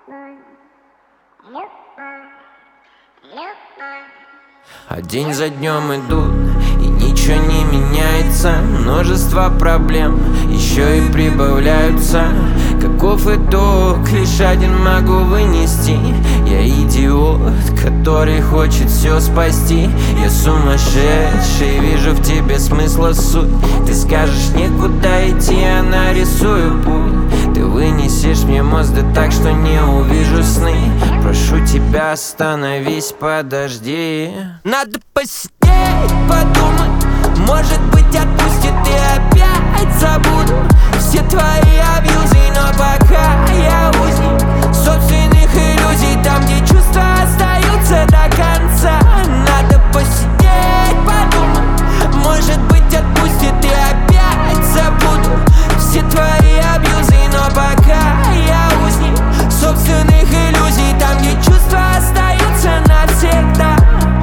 А день за днем идут, и ничего не меняется. Множество проблем еще и прибавляются. Каков итог, лишь один могу вынести. Я идиот, который хочет все спасти. Я сумасшедший, вижу в тебе смысла суть. Ты скажешь некуда идти, я нарисую путь. Ты вынесешь мне мозг, да так, что не увижу сны. Прошу тебя, остановись, подожди. Надо посидеть, подумать. Может быть, отпустит и опять забуду все твои абьюзы, но пока я узник собственных иллюзий. Там, где чувства остаются до конца. Надо посидеть, подумать. Может быть, отпустит и опять забуду все твои абьюзы, но пока я узник собственных иллюзий. Там, где чувства остаются навсегда.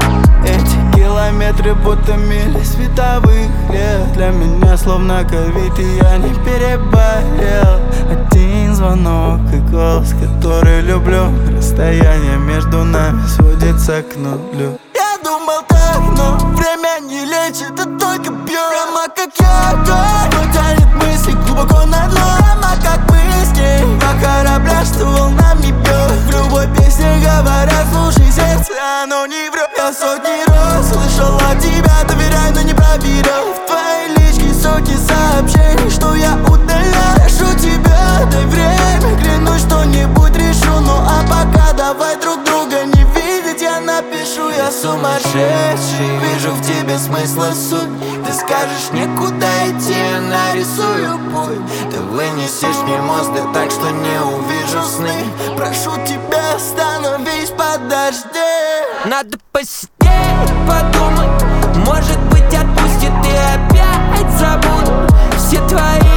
Эти километры будто мили световых лет. Для меня словно ковид, и я не переболел. Один звонок и голос, который люблю. Расстояние между нами сводится к нулю. Я думал так, но время не лечит, это только бьет. Прямо как я, но тянет мысли глубоко на дно. Прямо как мы с ней, два корабля, что волнами бьет. В любой песне говорят, слушай сердце, оно не врет. Я сотни раз слышал от тебя, доверяй, но не проверял. В твоей личке сотни сообщений, что я удаляю. Прошу тебя, дай время, клянусь, что-нибудь решу. Ну а пока давай друг друга не видеть, я напишу. Я сумасшедший, вижу в тебе смысла суть. Ты скажешь некуда идти, я нарисую путь. Ты вынесешь мне мозг, да так, что не увижу сны. Прошу тебя, остановись, подожди. Надо посидеть, подумать. Может быть, отпустит и опять забуду все твои